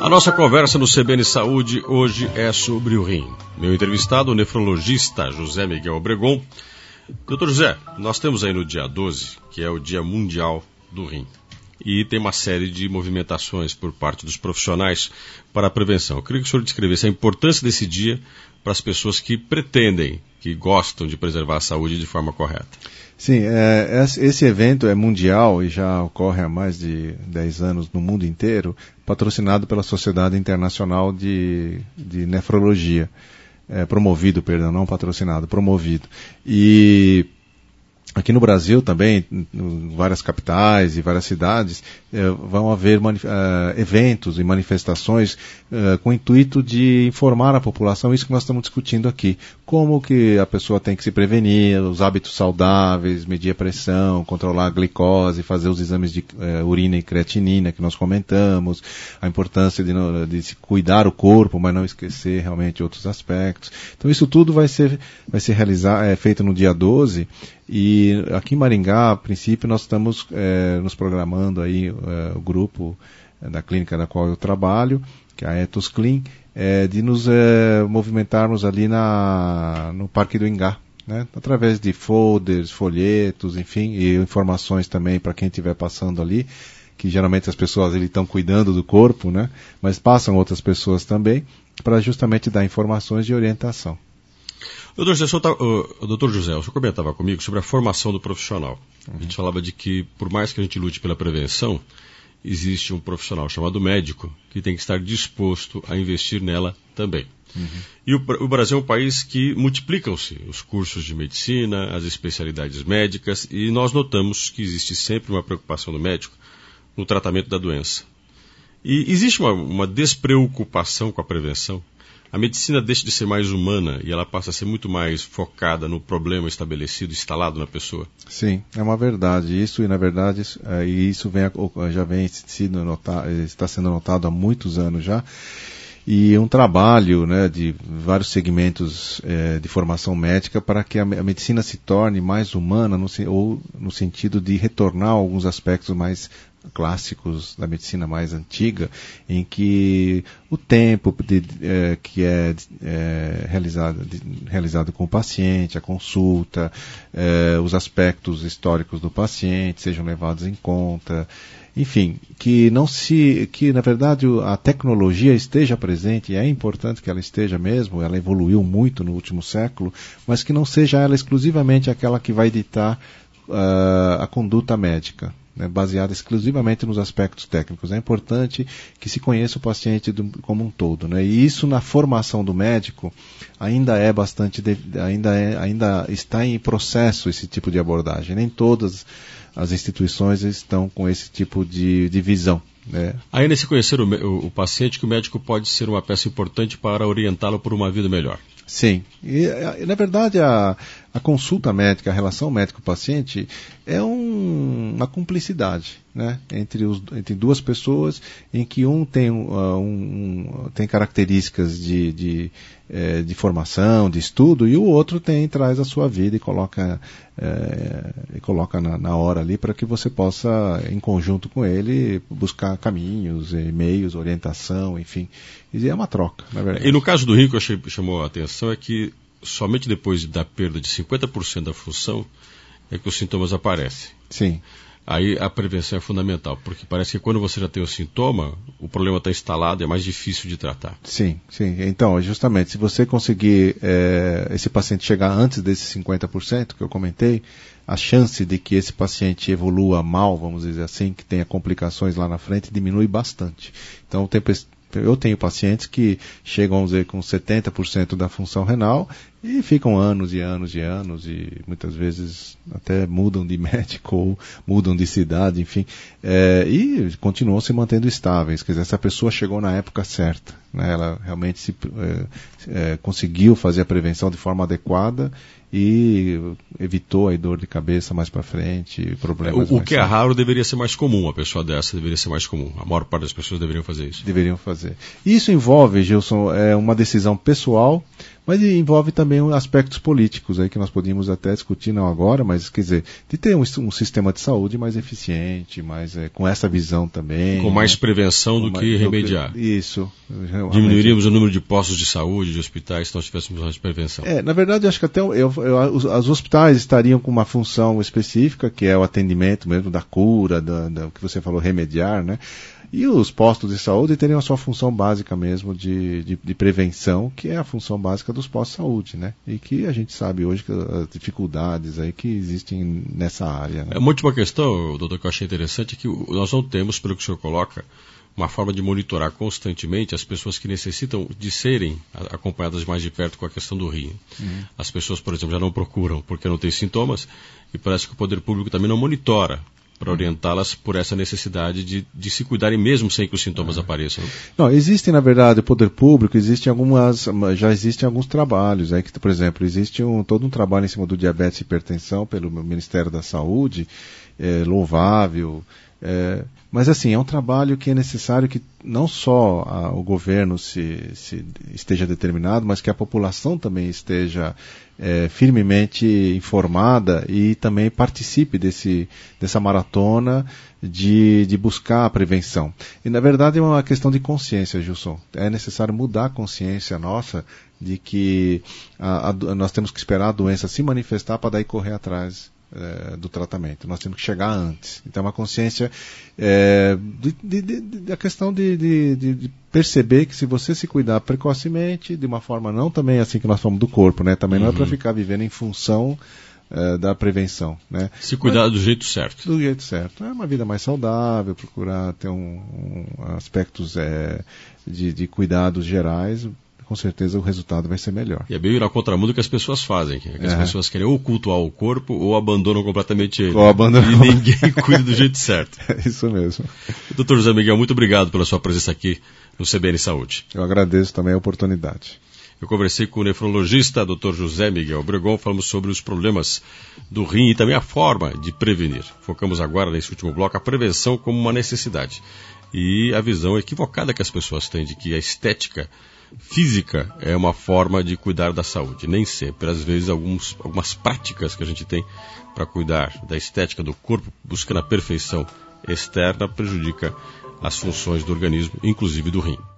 A nossa conversa no CBN Saúde hoje é sobre o rim. Meu entrevistado, o nefrologista José Miguel Obregon. Doutor José, nós temos aí no dia 12, que é o Dia Mundial do Rim. E tem uma série de movimentações por parte dos profissionais para a prevenção. Eu queria que o senhor descrevesse a importância desse dia para as pessoas que pretendem, que gostam de preservar a saúde de forma correta. Sim, esse evento é mundial e já ocorre há mais de 10 anos no mundo inteiro, patrocinado pela Sociedade Internacional de Nefrologia. Promovido, não patrocinado, promovido. E aqui no Brasil também, em várias capitais e várias cidades, vão haver eventos e manifestações com o intuito de informar a população, isso que nós estamos discutindo aqui. Como que a pessoa tem que se prevenir, os hábitos saudáveis, medir a pressão, controlar a glicose, fazer os exames de urina e creatinina que nós comentamos, a importância de se cuidar o corpo, mas não esquecer realmente outros aspectos. Então isso tudo vai ser feito no dia 12, e aqui em Maringá, a princípio, nós estamos nos programando aí, o grupo da clínica da qual eu trabalho, que é a Ethos Clean, de nos movimentarmos ali no Parque do Ingá, né? Através de folders, folhetos, enfim, e informações também para quem estiver passando ali, que geralmente as pessoas estão cuidando do corpo, né? Mas passam outras pessoas também, para justamente dar informações de orientação. Doutor José, o senhor comentava comigo sobre a formação do profissional. A gente falava de que, por mais que a gente lute pela prevenção, existe um profissional chamado médico que tem que estar disposto a investir nela também. E o Brasil é um país que multiplicam-se os cursos de medicina, as especialidades médicas, e nós notamos que existe sempre uma preocupação do médico no tratamento da doença. E existe uma despreocupação com a prevenção. A medicina deixa de ser mais humana e ela passa a ser muito mais focada no problema estabelecido, instalado na pessoa. Sim, é uma verdade. Isso, e na verdade, isso já está sendo notado há muitos anos já. E um trabalho, né, de vários segmentos de formação médica para que a medicina se torne mais humana, ou no sentido de retornar a alguns aspectos mais clássicos da medicina mais antiga, em que o tempo que é realizado com o paciente, a consulta, os aspectos históricos do paciente sejam levados em conta. Enfim, que na verdade a tecnologia esteja presente, e é importante que ela esteja mesmo, ela evoluiu muito no último século, mas que não seja ela exclusivamente aquela que vai ditar a conduta médica, né, baseada exclusivamente nos aspectos técnicos. É importante que se conheça o paciente como um todo, né, e isso na formação do médico ainda é ainda está em processo esse tipo de abordagem. Nem todas as instituições estão com esse tipo de visão, né? Aí nesse conhecer o paciente, que o médico pode ser uma peça importante para orientá-lo por uma vida melhor. Sim, e na verdade a consulta médica, a relação médico-paciente é uma cumplicidade, né, entre duas pessoas, em que um tem características de formação, de estudo, e o outro traz a sua vida e coloca na hora ali para que você possa, em conjunto com ele, buscar caminhos, meios, orientação, enfim. E é uma troca, na verdade. E no caso do rim, que chamou a atenção é que somente depois da perda de 50% da função é que os sintomas aparecem. Sim. Aí a prevenção é fundamental, porque parece que quando você já tem o sintoma, o problema está instalado e é mais difícil de tratar. Sim, sim. Então, justamente, se você conseguir esse paciente chegar antes desses 50% que eu comentei, a chance de que esse paciente evolua mal, vamos dizer assim, que tenha complicações lá na frente, diminui bastante. Então, eu tenho pacientes que chegam, vamos dizer, com 70% da função renal e ficam anos e anos e anos, e muitas vezes até mudam de médico ou mudam de cidade, enfim, e continuam se mantendo estáveis. Quer dizer, essa pessoa chegou na época certa, né? Ela realmente conseguiu fazer a prevenção de forma adequada e evitou a dor de cabeça mais para frente, problemas. O que é raro deveria ser mais comum, uma pessoa dessa deveria ser mais comum. A maior parte das pessoas deveriam fazer isso. Deveriam fazer. Isso envolve, Gilson, uma decisão pessoal, Mas envolve também aspectos políticos aí que nós podíamos até discutir, não agora, mas quer dizer, de ter um sistema de saúde mais eficiente, mais com essa visão também. Com mais prevenção do que remediar. Isso. Diminuiríamos o número de postos de saúde, de hospitais, se nós tivéssemos mais prevenção. Na verdade, eu acho que até os hospitais estariam com uma função específica, que é o atendimento mesmo da cura, do que você falou, remediar, né? E os postos de saúde teriam a sua função básica mesmo de prevenção, que é a função básica dos postos de saúde, né? E que a gente sabe hoje que as dificuldades aí que existem nessa área. Né? Uma última questão, doutor, que eu achei interessante, é que nós não temos, pelo que o senhor coloca, uma forma de monitorar constantemente as pessoas que necessitam de serem acompanhadas mais de perto com a questão do rim. As pessoas, por exemplo, já não procuram porque não têm sintomas, e parece que o poder público também não monitora para orientá-las por essa necessidade de se cuidarem mesmo sem que os sintomas apareçam. Não, existem, na verdade, o poder público, já existem alguns trabalhos, aí que, por exemplo, existe todo um trabalho em cima do diabetes e hipertensão pelo Ministério da Saúde, louvável, mas assim, é um trabalho que é necessário que não só o governo se esteja determinado, mas que a população também esteja firmemente informada e também participe dessa maratona de buscar a prevenção. E na verdade é uma questão de consciência, Gilson. É necessário mudar a consciência nossa de que nós temos que esperar a doença se manifestar para daí correr atrás do tratamento. Nós temos que chegar antes. Então, uma consciência da questão de perceber que se você se cuidar precocemente, de uma forma não também assim que nós falamos do corpo, né? Também não é para ficar vivendo em função da prevenção, né? Se cuidar do jeito certo. Do jeito certo. É uma vida mais saudável, procurar ter aspectos de cuidados gerais. Com certeza o resultado vai ser melhor. E é bem ir na contramão do que as pessoas fazem, que as pessoas querem ou cultuar o corpo ou abandonam completamente ele. E ninguém cuida do jeito certo. É isso mesmo. Dr. José Miguel, muito obrigado pela sua presença aqui no CBN Saúde. Eu agradeço também a oportunidade. Eu conversei com o nefrologista Dr. José Miguel Bregon, falamos sobre os problemas do rim e também a forma de prevenir. Focamos agora, nesse último bloco, a prevenção como uma necessidade. E a visão equivocada que as pessoas têm de que a estética física é uma forma de cuidar da saúde. Nem sempre. Às vezes, algumas práticas que a gente tem para cuidar da estética do corpo, buscando a perfeição externa, prejudica as funções do organismo, inclusive do rim.